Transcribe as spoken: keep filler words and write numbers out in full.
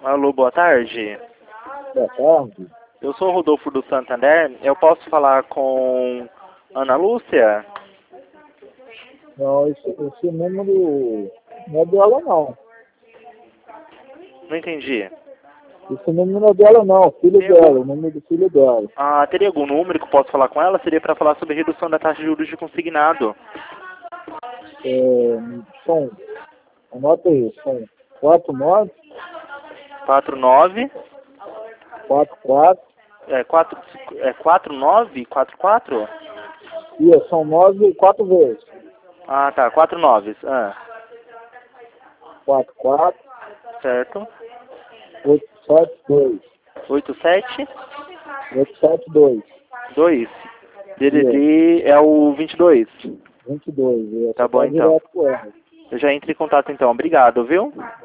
Alô, boa tarde. Boa tarde. Eu sou o Rodolfo do Santander. Eu posso falar com Ana Lúcia? Não, esse, esse número não é dela, não. Não entendi. Esse número não é dela, não. Filho Tem dela, algum... o número do filho dela. Ah, teria algum número que eu posso falar com ela? Seria para falar sobre redução da taxa de juros de consignado. É, são, anota aí, são quatro nove quatro nove quatro quatro, é quatro é quatro nove quatro quatro? e são nove, quatro vezes. Ah, tá, quatro nove. Ah, quatro quatro, certo. oito sete dois. oito sete oito sete dois. dois. D D Isso, D é o vinte e dois. vinte e dois. E Tá essa bom tá então. direto com ela. Eu já entro em contato então. Obrigado, viu?